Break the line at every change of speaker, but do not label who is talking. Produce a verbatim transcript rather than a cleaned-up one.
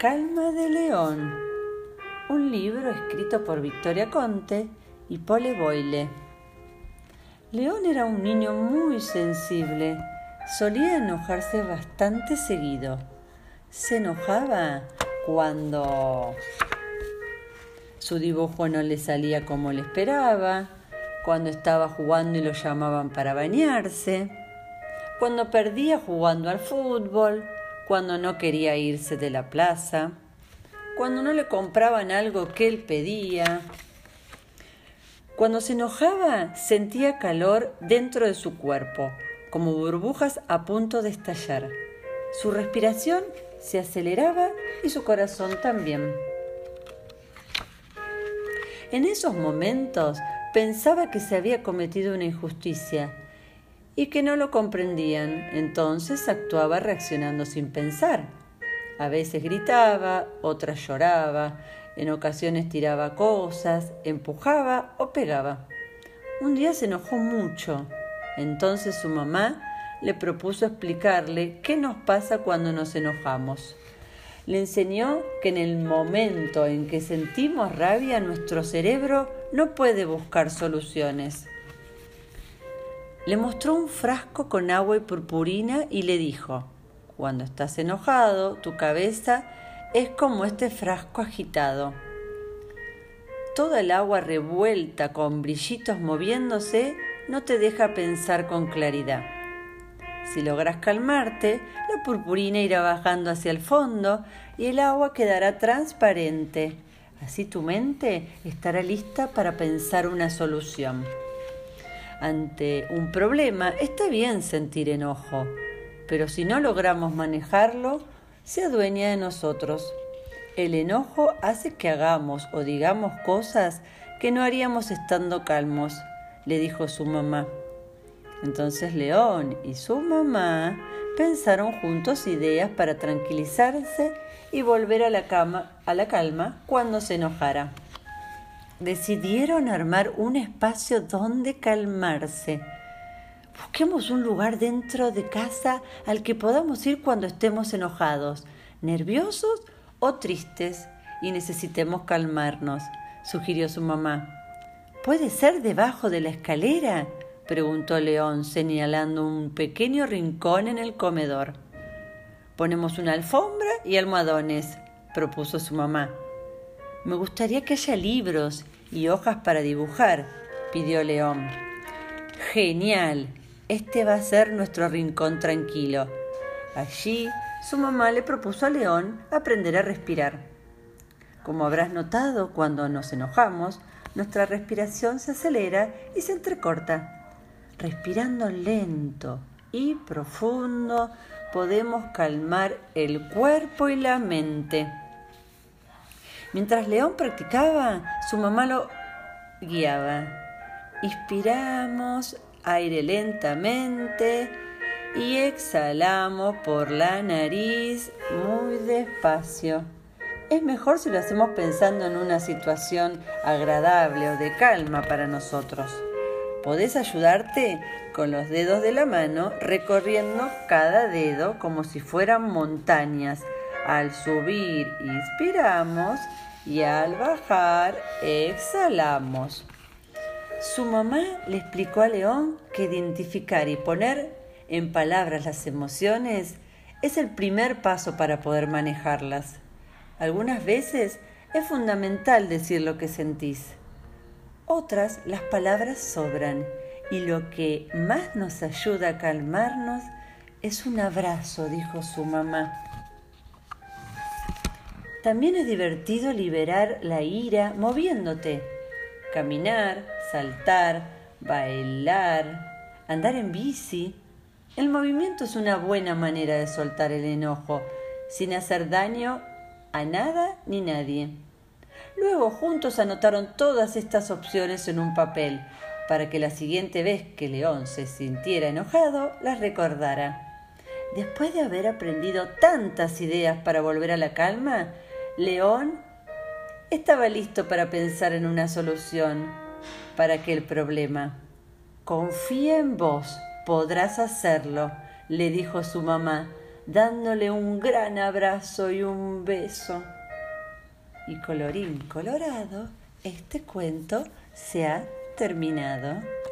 Calma de León, un libro escrito por Victoria Conte y Pole Boyle. León era un niño muy sensible, solía enojarse bastante seguido. Se enojaba cuando su dibujo no le salía como le esperaba, cuando estaba jugando y lo llamaban para bañarse, cuando perdía jugando al fútbol, cuando no quería irse de la plaza, cuando no le compraban algo que él pedía. Cuando se enojaba, sentía calor dentro de su cuerpo, como burbujas a punto de estallar. Su respiración se aceleraba y su corazón también. En esos momentos pensaba que se había cometido una injusticia y que no lo comprendían, entonces actuaba reaccionando sin pensar. A veces gritaba, otras lloraba, en ocasiones tiraba cosas, empujaba o pegaba. Un día se enojó mucho, entonces su mamá le propuso explicarle qué nos pasa cuando nos enojamos. Le enseñó que en el momento en que sentimos rabia, nuestro cerebro no puede buscar soluciones. Le mostró un frasco con agua y purpurina y le dijo: cuando estás enojado, tu cabeza es como este frasco agitado. Toda el agua revuelta con brillitos moviéndose no te deja pensar con claridad. Si logras calmarte, la purpurina irá bajando hacia el fondo y el agua quedará transparente. Así tu mente estará lista para pensar una solución. Ante un problema está bien sentir enojo, pero si no logramos manejarlo, se adueña de nosotros. El enojo hace que hagamos o digamos cosas que no haríamos estando calmos, le dijo su mamá. Entonces León y su mamá pensaron juntos ideas para tranquilizarse y volver a la, cama, a la calma cuando se enojara. Decidieron armar un espacio donde calmarse. Busquemos un lugar dentro de casa al que podamos ir cuando estemos enojados, nerviosos o tristes y necesitemos calmarnos, sugirió su mamá. ¿Puede ser debajo de la escalera?, preguntó León, señalando un pequeño rincón en el comedor. Ponemos una alfombra y almohadones, propuso su mamá. Me gustaría que haya libros y hojas para dibujar, pidió León. Genial, este va a ser nuestro rincón tranquilo. Allí, su mamá le propuso a León aprender a respirar. Como habrás notado, cuando nos enojamos, nuestra respiración se acelera y se entrecorta. Respirando lento y profundo, podemos calmar el cuerpo y la mente. Mientras León practicaba, su mamá lo guiaba. Inspiramos aire lentamente y exhalamos por la nariz muy despacio. Es mejor si lo hacemos pensando en una situación agradable o de calma para nosotros. Podés ayudarte con los dedos de la mano recorriendo cada dedo como si fueran montañas. Al subir, inspiramos y al bajar, exhalamos. Su mamá le explicó a León que identificar y poner en palabras las emociones es el primer paso para poder manejarlas. Algunas veces es fundamental decir lo que sentís. Otras, las palabras sobran y lo que más nos ayuda a calmarnos es un abrazo, dijo su mamá. También es divertido liberar la ira moviéndote. Caminar, saltar, bailar, andar en bici. El movimiento es una buena manera de soltar el enojo, sin hacer daño a nada ni nadie. Luego juntos anotaron todas estas opciones en un papel, para que la siguiente vez que León se sintiera enojado, las recordara. Después de haber aprendido tantas ideas para volver a la calma, León estaba listo para pensar en una solución para aquel problema. Confía en vos, podrás hacerlo, le dijo su mamá, dándole un gran abrazo y un beso. Y colorín colorado, este cuento se ha terminado.